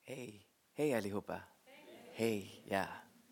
Hej, hej allihopa. Hej, ja.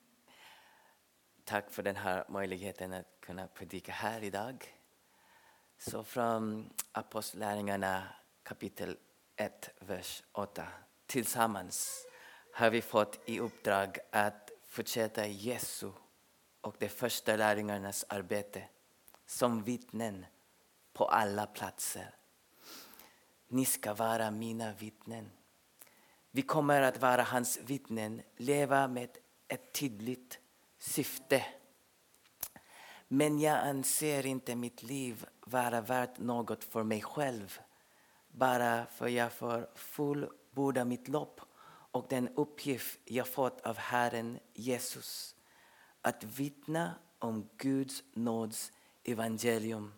Tack för den här möjligheten att kunna predika här idag. Så från Apostlagärningarna kapitel 1, vers 8. Tillsammans har vi fått i uppdrag att fortsätta Jesu och de första lärjungarnas arbete som vittnen på alla platser. Ni ska vara mina vittnen. Vi kommer att vara hans vittnen, leva med ett tydligt syfte. Men jag anser inte mitt liv vara värt något för mig själv. Bara för jag får fullborda mitt lopp och den uppgift jag fått av Herren Jesus. Att vittna om Guds nåds evangelium.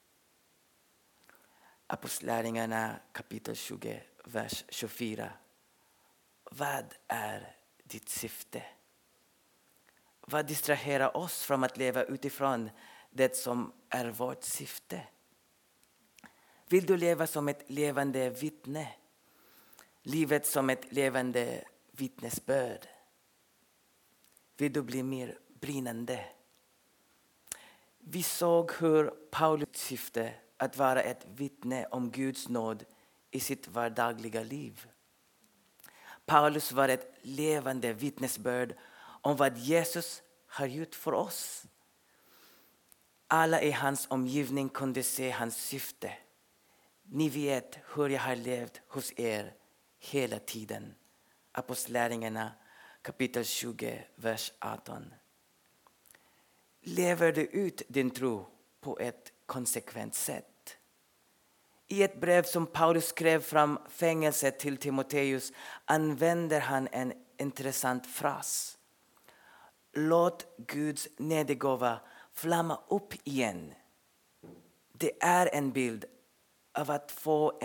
Apostlagärningarna kapitel 20, vers 24. Vad är ditt syfte? Vad distraherar oss från att leva utifrån det som är vårt syfte? Vill du leva som ett levande vittne? Livet som ett levande vittnesbörd? Vill du bli mer brinnande? Vi såg hur Paulus syfte att vara ett vittne om Guds nåd i sitt vardagliga liv. Paulus var ett levande vittnesbörd om vad Jesus har gjort för oss. Alla i hans omgivning kunde se hans syfte. Ni vet hur jag har levt hos er hela tiden. Apostlagärningarna kapitel 20, vers 18. Lever du ut din tro på ett konsekvent sätt? I ett brev som Paulus skrev från fängelset till Timoteus använder han en intressant fras. Låt Guds nådegåva flamma upp igen. Det är en bild av att få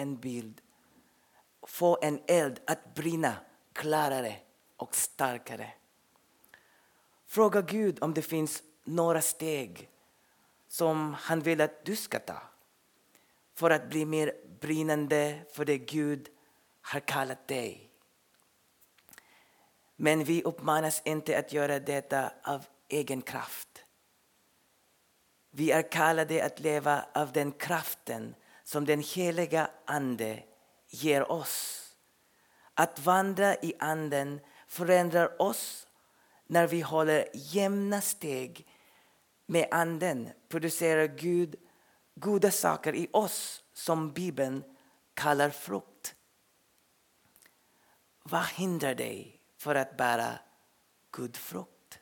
en eld att brinna klarare och starkare. Fråga Gud om det finns några steg som han vill att du ska ta. För att bli mer brinnande för det Gud har kallat dig. Men vi uppmanas inte att göra detta av egen kraft. Vi är kallade att leva av den kraften som den heliga ande ger oss. Att vandra i anden förändrar oss när vi håller jämna steg med anden. Producerar Gud goda saker i oss som Bibeln kallar frukt. Vad hindrar dig för att bära god frukt?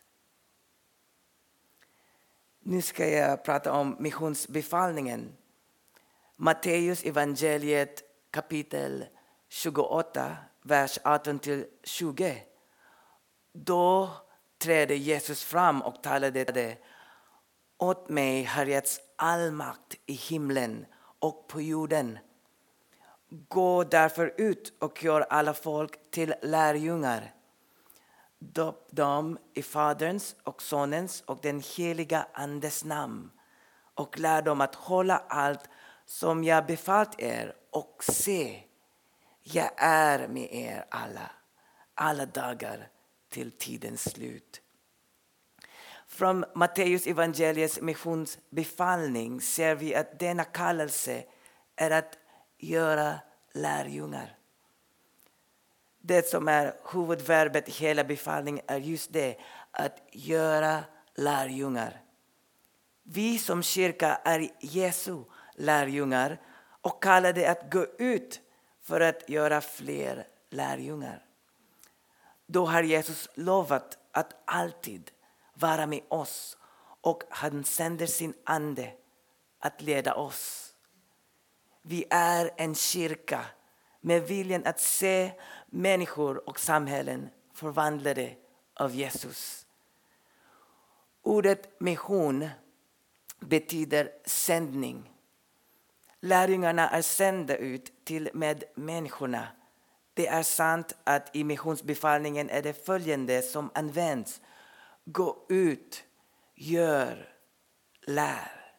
Nu ska jag prata om missionsbefallningen. Matteus evangeliet kapitel 28, vers 18-20. Då trädde Jesus fram och talade. Åt mig har getts all makt i himlen och på jorden. Gå därför ut och gör alla folk till lärjungar. Döp dem i Faderns och Sonens och den heliga Andes namn. Och lär dem att hålla allt som jag befallt er. Och se, jag är med er alla dagar till tidens slut. Från Matteus evangeliets missionsbefallning ser vi att denna kallelse är att göra lärjungar. Det som är huvudverbet i hela befallningen är just det, att göra lärjungar. Vi som kyrka är Jesu lärjungar och kallade att gå ut för att göra fler lärjungar. Då har Jesus lovat att alltid vara med oss och han sänder sin ande att leda oss. Vi är en kyrka med viljan att se människor och samhällen förvandlade av Jesus. Ordet mission betyder sändning. Lärjungarna är sända ut till medmänniskorna. Det är sant att i missionsbefallningen är det följande som används. Gå ut, gör, lär.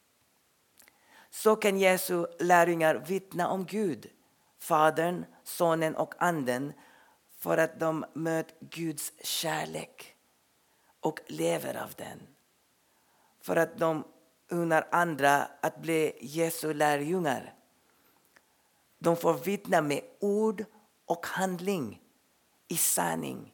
Så kan Jesu lärjungar vittna om Gud, Fadern, Sonen och Anden för att de möter Guds kärlek och lever av den. För att de unnar andra att bli Jesu lärjungar. De får vittna med ord och handling i sanning.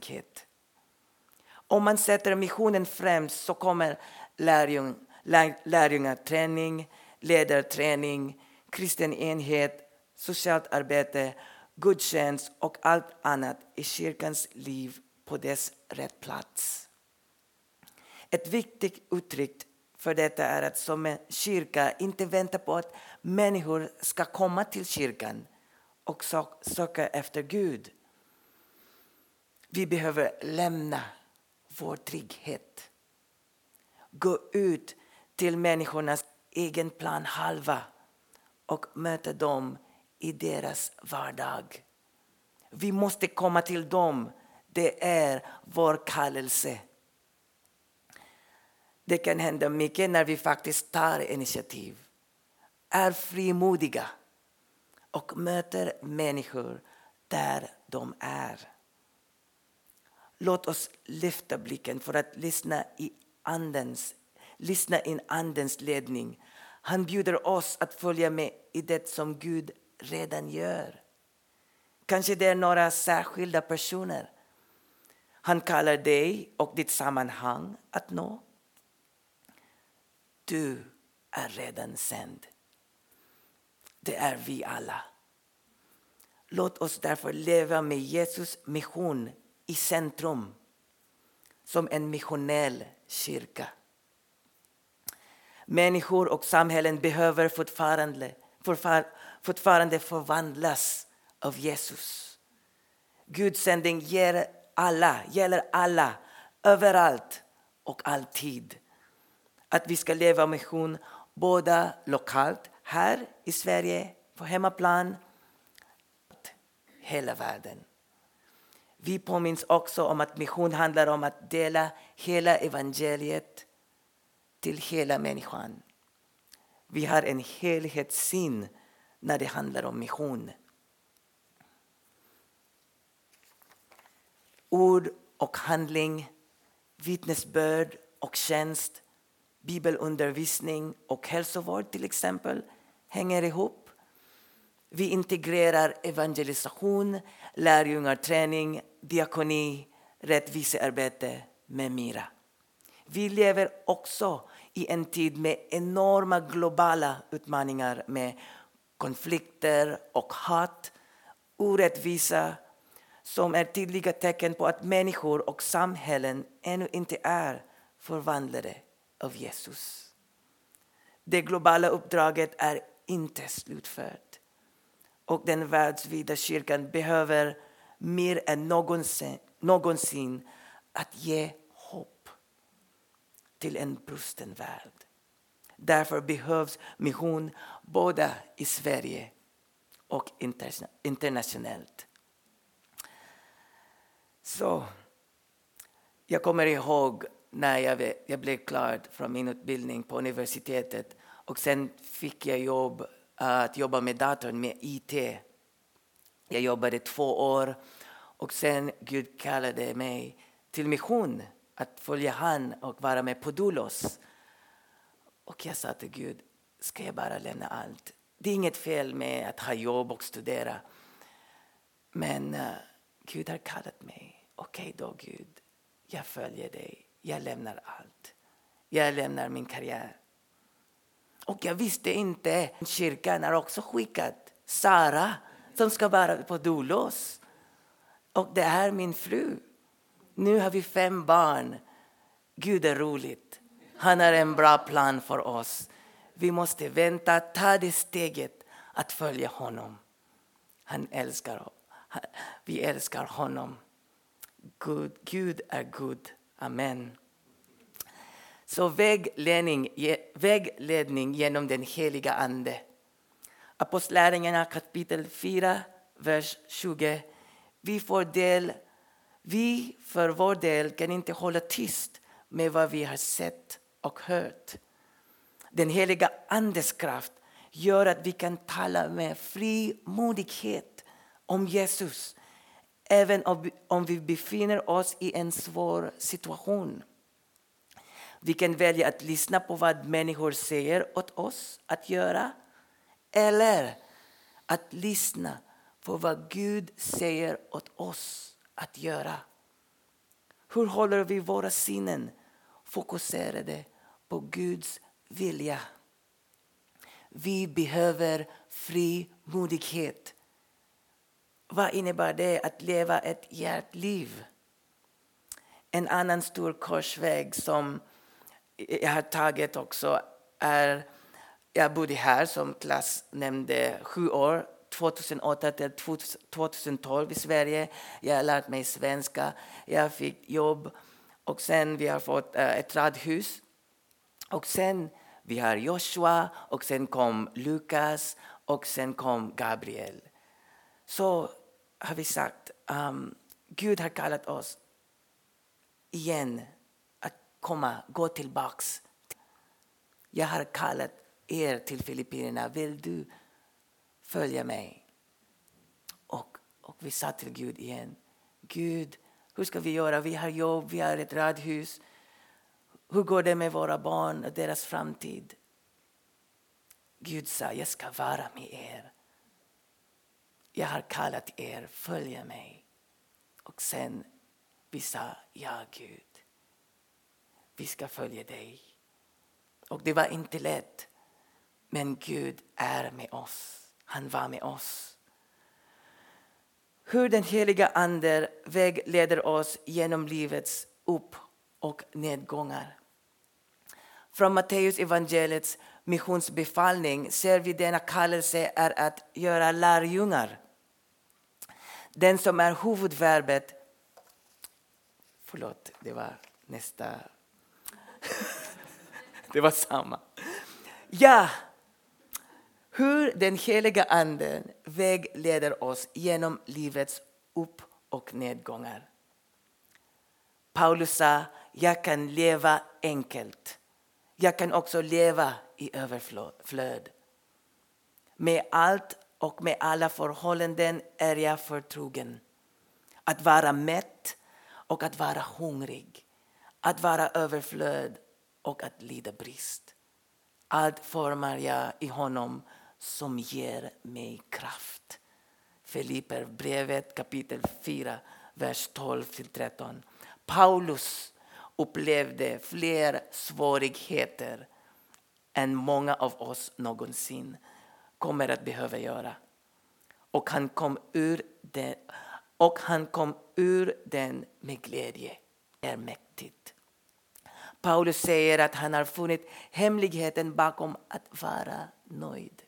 Om man sätter missionen främst så kommer lärjungaträning, ledarträning, kristen enhet, socialt arbete, gudstjänst och allt annat i kyrkans liv på dess rätt plats. Ett viktigt uttryck för detta är att som en kyrka inte vänta på att människor ska komma till kyrkan och söka efter Gud. Vi behöver lämna vår trygghet. Gå ut till människornas egen planhalva och möta dem i deras vardag. Vi måste komma till dem. Det är vår kallelse. Det kan hända mycket när vi faktiskt tar initiativ. Är frimodiga och möter människor där de är. Låt oss lyfta blicken för att lyssna in andens ledning. Han bjuder oss att följa med i det som Gud redan gör. Kanske det är några särskilda personer. Han kallar dig och ditt sammanhang att nå. Du är redan sänd. Det är vi alla. Låt oss därför leva med Jesus mission i centrum. Som en missionell kyrka. Människor och samhällen behöver fortfarande förvandlas av Jesus. Guds sändning gäller alla, överallt och alltid. Att vi ska leva mission både lokalt, här i Sverige, på hemmaplan, hela världen. Vi påminns också om att mission handlar om att dela hela evangeliet till hela människan. Vi har en helhetssyn när det handlar om mission. Ord och handling, vittnesbörd och tjänst, bibelundervisning och hälsovård till exempel hänger ihop. Vi integrerar evangelisation, lärjungarträning, diakoni, rättvisearbete med mera. Vi lever också i en tid med enorma globala utmaningar med konflikter och hat, orättvisa som är tydliga tecken på att människor och samhällen ännu inte är förvandlade av Jesus. Det globala uppdraget är inte slutfört. Och den världsvida kyrkan behöver mer än någonsin att ge hopp till en brusten värld. Därför behövs mission både i Sverige och internationellt. Så jag kommer ihåg när jag blev klar från min utbildning på universitetet och sen fick jag att jobba med datorn, med IT. Jag jobbade 2 år och sen Gud kallade mig till mission att följa han och vara med på Doulos. Och jag sa till Gud, ska jag bara lämna allt? Det är inget fel med att ha jobb och studera. Men Gud har kallat mig. Okej då Gud, jag följer dig. Jag lämnar allt. Jag lämnar min karriär. Och jag visste inte, kyrkan har också skickat Sara som ska vara på Doulos. Och det är min fru. Nu har vi 5 barn. Gud är roligt. Han har en bra plan för oss. Vi måste vänta, ta det steget att följa honom. Vi älskar honom. Gud är god. Amen. Så vägledning genom den heliga ande. Apostlagärningarna kapitel 4, vers 20. Vi för vår del kan inte hålla tyst med vad vi har sett och hört. Den heliga andes kraft gör att vi kan tala med frimodighet om Jesus. även om vi befinner oss i en svår situation. Vi kan välja att lyssna på vad människor säger åt oss att göra, eller att lyssna på vad Gud säger åt oss att göra. Hur håller vi våra sinnen fokuserade på Guds vilja? Vi behöver frimodighet. Vad innebär det att leva ett hjärtliv? En annan stor korsväg som jag har tagit också är, jag bodde här som Claes nämnde 7 år, 2008 till 2012 i Sverige. Jag har lärt mig svenska, jag fick jobb och sen vi har fått ett radhus. Och sen vi har Joshua och sen kom Lukas och sen kom Gabriel. Så har vi sagt, Gud har kallat oss igen att gå tillbaks. Jag har kallat er till Filippinerna, vill du följa mig? Och vi sa till Gud igen, Gud, hur ska vi göra? Vi har jobb, vi har ett radhus. Hur går det med våra barn och deras framtid? Gud sa, jag ska vara med er. Jag har kallat er, följa mig. Och sen vi sa, ja Gud, vi ska följa dig. Och det var inte lätt. Men Gud är med oss. Han var med oss. Hur den heliga Ande vägleder oss genom livets upp- och nedgångar. Från Matteus evangeliets missionsbefallning ser vi denna kallelse är att göra lärjungar. Den som är huvudverbet. Förlåt, det var nästa. Det var samma. Ja, hur den heliga anden vägleder oss genom livets upp- och nedgångar. Paulus sa, jag kan leva enkelt. Jag kan också leva i överflöd. Med allt och med alla förhållanden är jag förtrogen. Att vara mätt och att vara hungrig. Att vara överflöd och att lida brist. Allt formar jag i honom som ger mig kraft. Filipperbrevet kapitel 4, vers 12-13. Paulus upplevde fler svårigheter än många av oss någonsin kommer att behöva göra. Och han kom ur den med glädje. Det är mäktigt. Paulus säger att han har funnit hemligheten bakom att vara nöjd.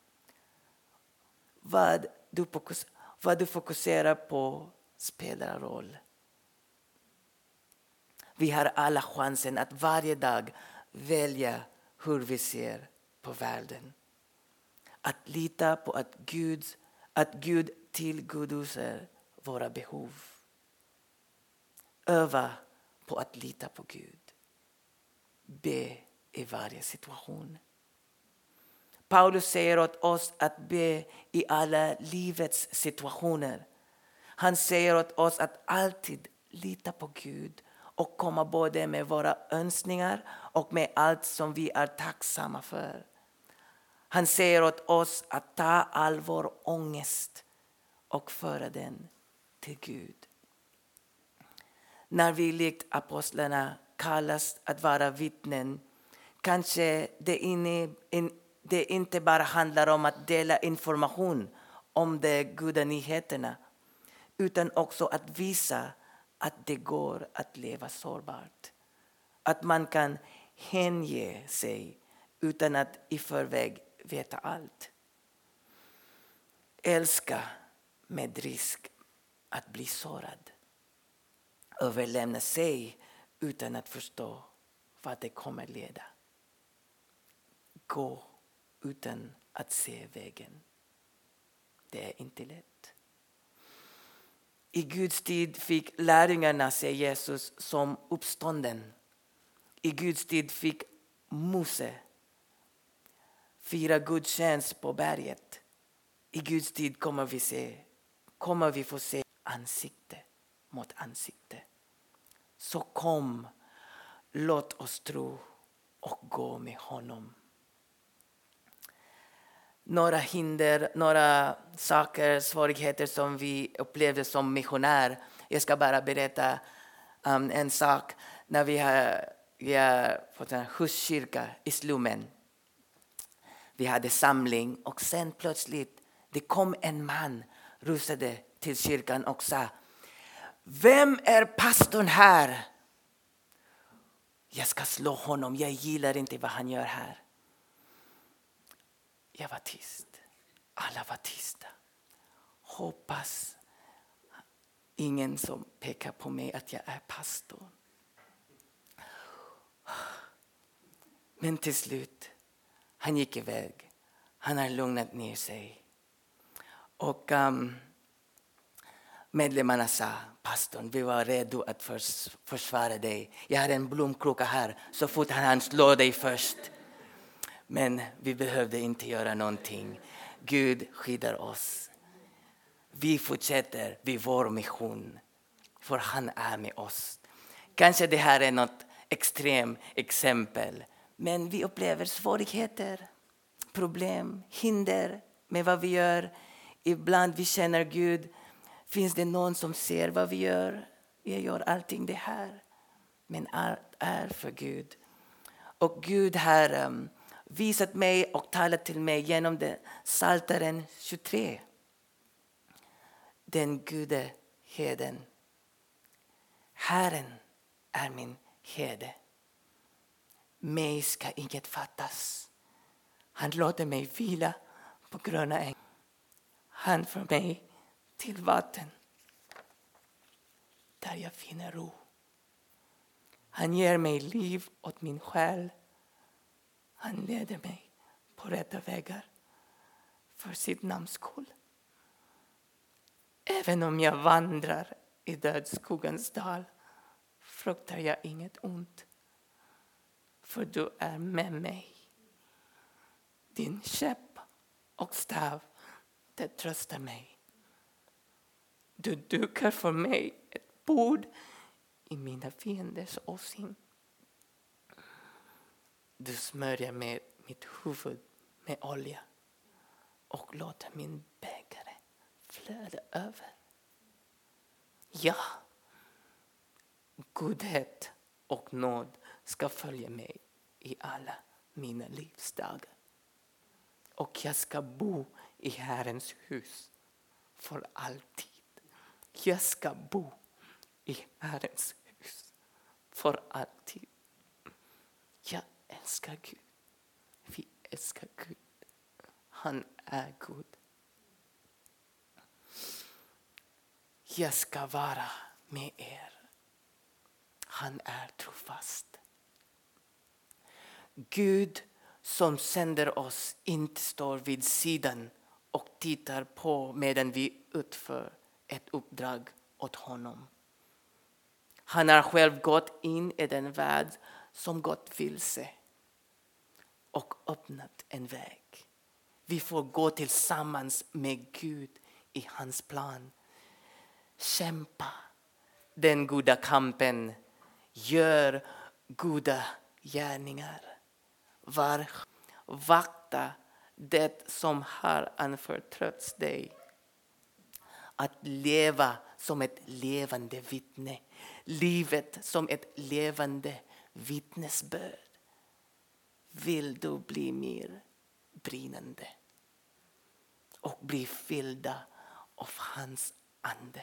Vad du fokuserar på spelar roll. Vi har alla chansen att varje dag välja hur vi ser på världen. Att lita på att Gud tillgodoser våra behov. Öva på att lita på Gud. Be i varje situation. Paulus säger åt oss att be i alla livets situationer. Han säger åt oss att alltid lita på Gud och komma både med våra önskningar och med allt som vi är tacksamma för. Han säger åt oss att ta all vår ångest och föra den till Gud. När vi likt apostlarna kallas att vara vittnen, kanske det inte bara handlar om att dela information om de goda nyheterna, utan också att visa att det går att leva sårbart. Att man kan hänge sig utan att i förväg veta allt. Älska med risk att bli sårad. Överlämna sig utan att förstå vad det kommer leda. Gå utan att se vägen. Det är inte lätt. I Guds tid fick lärjungarna se Jesus som uppstånden. I Guds tid fick Mose fira gudstjänst på berget. I Guds tid kommer vi få se ansikte mot ansikte. Så kom, låt oss tro och gå med honom. Några hinder, några saker, svårigheter som vi upplevde som missionär. Jag ska bara berätta en sak. När vi har fått en huskyrka i slummen. Vi hade samling och sen plötsligt det kom en man, rusade till kyrkan och sa: vem är pastorn här? Jag ska slå honom, jag gillar inte vad han gör här. Jag var tyst. Alla var tysta. Hoppas ingen som pekar på mig att jag är pastor. Men till slut, han gick iväg. Han har lugnat ner sig. Och medlemmarna sa: pastorn, vi var redo att försvara dig. Jag har en blomkruka här, så fort han slår dig först. Men vi behövde inte göra någonting. Gud skyddar oss. Vi fortsätter vid vår mission. För han är med oss. Kanske det här är något extremt exempel. Men vi upplever svårigheter, problem, hinder med vad vi gör. Ibland vi känner Gud. Finns det någon som ser vad vi gör? Jag gör allting det här. Men allt är för Gud. Och Gud har visat mig och talat till mig genom Psaltaren 23. Den Gode heden. Herren är min herde. Mig ska inget fattas. Han låter mig vila på gröna ängar. Han för mig till vatten där jag finner ro. Han ger mig liv åt min själ. Han leder mig på rätta vägar för sitt namns skull. Även om jag vandrar i dödsskuggens dal fruktar jag inget ont. För du är med mig. Din käpp och stav, det tröstar mig. Du dukar för mig ett bord i mina fienders åsyn. Du smörjer med mitt huvud med olja och låter min bägare flöda över. Ja, godhet och nåd ska följa mig i alla mina livsdagar. Och jag ska bo i Herrens hus för alltid. Jag ska bo i Herrens hus för alltid. Jag älskar Gud. Vi älskar Gud. Han är god. Jag ska vara med er. Han är trofast. Gud som sänder oss inte står vid sidan och tittar på medan vi utför ett uppdrag åt honom. Han har själv gått in i den värld som gått vilse och öppnat en väg. Vi får gå tillsammans med Gud i hans plan. Kämpa den goda kampen. Gör goda gärningar. Vakta det som har anförtrotts dig. Att leva som ett levande vittne. Livet som ett levande vittnesbörd. Vill du bli mer brinnande och bli fyllda av hans ande.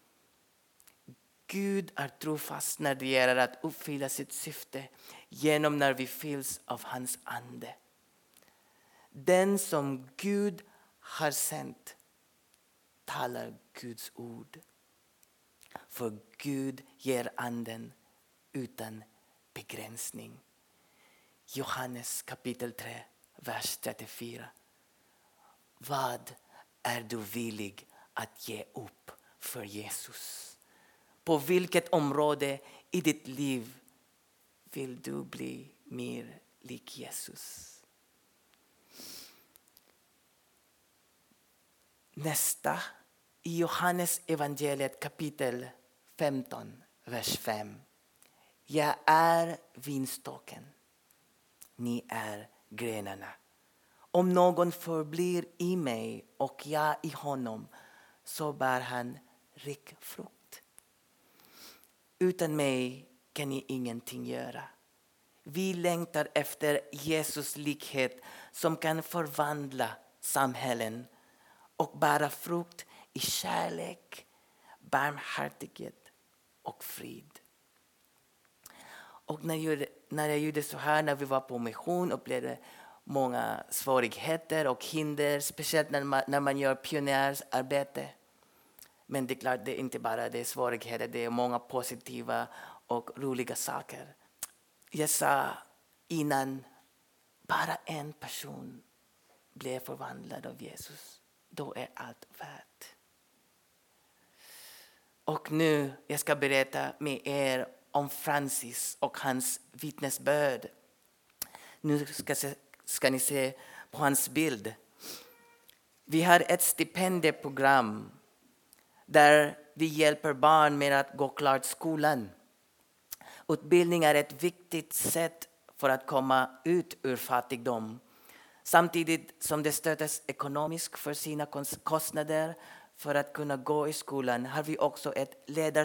Gud är trofast när det gäller att uppfylla sitt syfte genom när vi fylls av hans ande. Den som Gud har sänt talar Guds ord. För Gud ger anden utan begränsning. Johannes kapitel 3, vers 34. Vad är du villig att ge upp för Jesus? På vilket område i ditt liv vill du bli mer lik Jesus? Nästa I Johannes evangeliet kapitel 15, vers 5. Jag är vinstocken. Ni är grenarna. Om någon förblir i mig och jag i honom, så bär han rik frukt. Utan mig kan ni ingenting göra. Vi längtar efter Jesus likhet som kan förvandla samhällen och bära frukt i kärlek, barmhärtighet och frid. Och när jag gjorde så här, när vi var på mission, upplevde många svårigheter och hinder, speciellt när man gör pionjärarbete. Men det är klart, det är inte bara det svårigheter, det är många positiva och roliga saker. Jag sa innan, bara en person blev förvandlad av Jesus. Då är allt värt. Och nu jag ska berätta med er om Francis och hans vittnesbörd. Nu ska ni se på hans bild. Vi har ett stipendieprogram där vi hjälper barn med att gå klart skolan. Utbildning är ett viktigt sätt för att komma ut ur fattigdom. Samtidigt som det stöds ekonomiskt för sina kostnader för att kunna gå i skolan, har vi också ett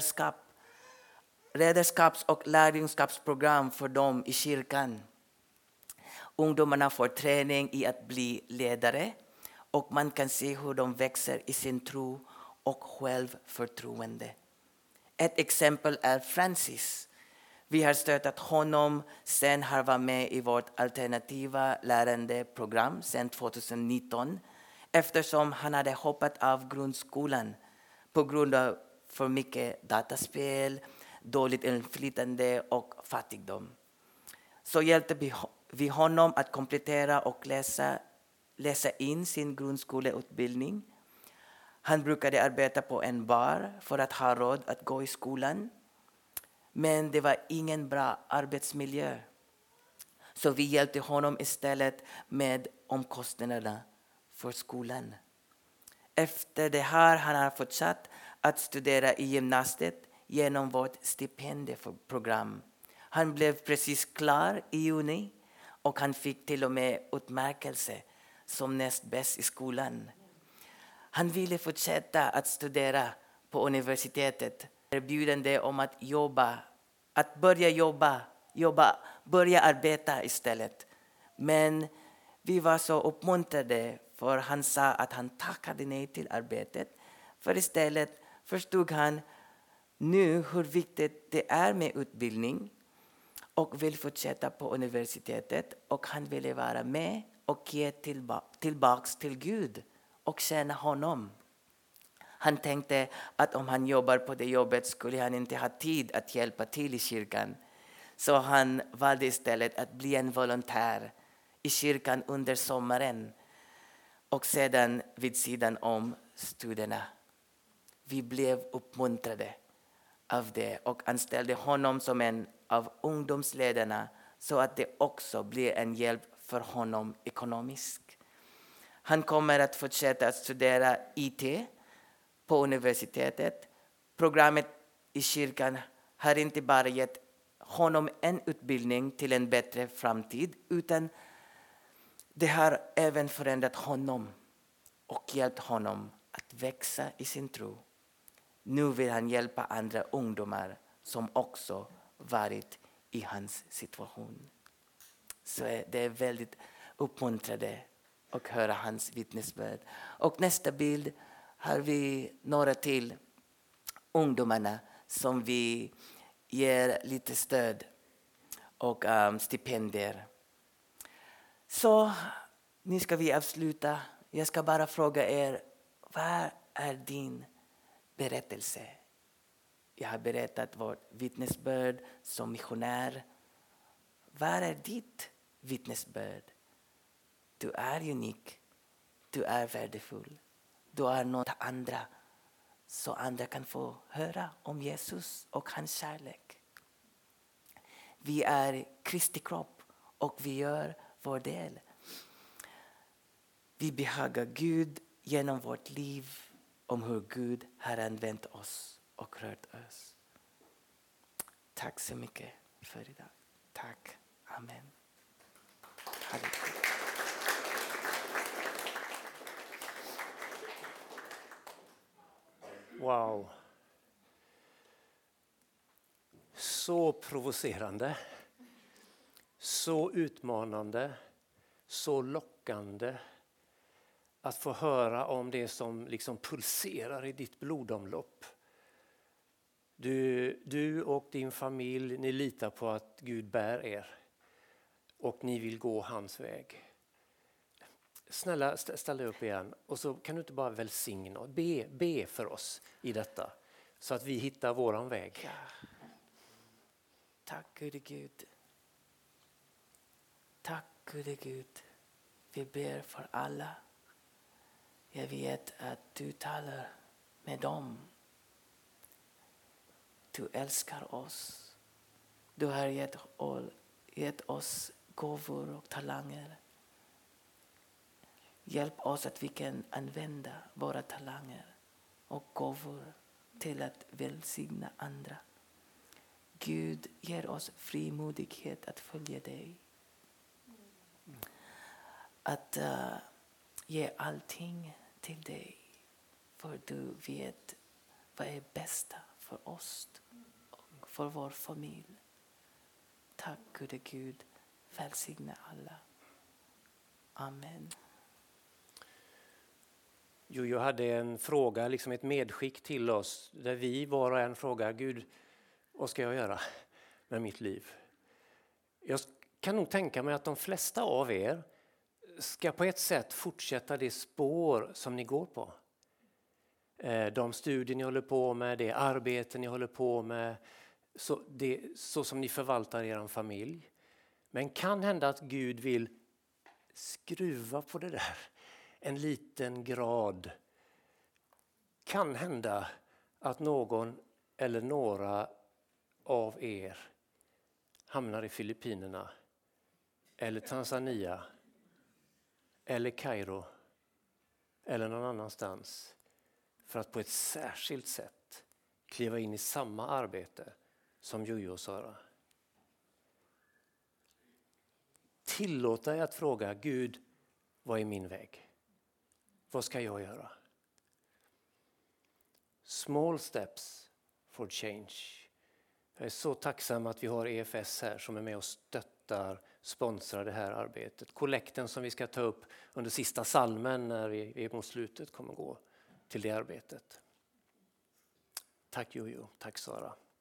ledarskaps- och lärjunskapsprogram för dem i kyrkan. Ungdomarna får träning i att bli ledare och man kan se hur de växer i sin tro och självförtroende. Ett exempel är Francis. Vi har stöttat honom sen han var med i vårt alternativa lärandeprogram sedan 2019 eftersom han hade hoppat av grundskolan på grund av för mycket dataspel, dåligt inflytande och fattigdom. Så hjälpte vi honom att komplettera och läsa in sin grundskoleutbildning. Han brukade arbeta på en bar för att ha råd att gå i skolan. Men det var ingen bra arbetsmiljö. Så vi hjälpte honom istället med omkostnaderna för skolan. Efter det här han har fortsatt att studera i gymnasiet genom vårt stipendieprogram. Han blev precis klar i juni och han fick till och med utmärkelse som näst bäst i skolan. Han ville fortsätta att studera på universitetet. Erbjudande om att börja arbeta istället. Men vi var så uppmuntrade för han sa att han tackade nej till arbetet. För istället förstod han nu hur viktigt det är med utbildning och vill fortsätta på universitetet och han ville vara med och ge tillbaks till Gud och tjäna honom. Han tänkte att om han jobbar på det jobbet skulle han inte ha tid att hjälpa till i kyrkan. Så han valde istället att bli en volontär i kyrkan under sommaren och sedan vid sidan om studierna. Vi blev uppmuntrade av det och anställde honom som en av ungdomsledarna så att det också blir en hjälp för honom ekonomiskt. Han kommer att fortsätta att studera IT på universitetet. Programmet i kyrkan har inte bara gett honom en utbildning till en bättre framtid utan det har även förändrat honom och hjälpt honom att växa i sin tro. Nu vill han hjälpa andra ungdomar som också varit i hans situation. Så det är väldigt uppmuntrande att höra hans vittnesbörd. Och nästa bild har vi några till ungdomarna som vi ger lite stöd och stipendier. Så nu ska vi avsluta. Jag ska bara fråga er, vad är din berättelse? Jag har berättat vårt vittnesbörd som missionär. Vad är ditt vittnesbörd? Du är unik. Du är värdefull. Du är något andra. Så andra kan få höra om Jesus och hans kärlek. Vi är Kristi kropp och vi gör vår del. Vi behagar Gud genom vårt liv. om hur Gud har använt oss och rört oss. Tack så mycket för idag. Tack. Amen. Halleluja. Wow. Så provocerande. Så utmanande. Så lockande. Att få höra om det som liksom pulserar i ditt blodomlopp. Du och din familj, ni litar på att Gud bär er. Och ni vill gå hans väg. Snälla, ställ dig upp igen. Och så kan du inte bara välsigna och be för oss i detta. Så att vi hittar våran väg. Ja. Tack gode Gud. Tack gode Gud. Vi ber för alla. Jag vet att du talar med dem. Du älskar oss. Du har gett oss gåvor och talanger. Hjälp oss att vi kan använda våra talanger och gåvor till att välsigna andra. Gud ger oss frimodighet att följa dig. Att ge allting till dig. För du vet vad är bästa för oss och för vår familj. Tack gode Gud. Välsigna alla. Amen. Jag hade en fråga, liksom ett medskick till oss. Där vi var och en frågar, Gud, vad ska jag göra med mitt liv? Jag kan nog tänka mig att de flesta av er ska på ett sätt fortsätta det spår som ni går på. De studier ni håller på med, det arbete ni håller på med, så som ni förvaltar er familj. Men kan hända att Gud vill skruva på det där en liten grad. Kan hända att någon eller några av er hamnar i Filippinerna eller Tanzania eller Kairo eller någon annanstans för att på ett särskilt sätt kliva in i samma arbete som Jojo och Sara. Tillåt dig att fråga Gud, vad är min väg? Vad ska jag göra? Small steps for change. Jag är så tacksam att vi har EFS här som är med och stöttar, sponsrar det här arbetet. Kollekten som vi ska ta upp under sista salmen när vi mot slutet kommer gå till det arbetet. Tack Jojo, tack Sara.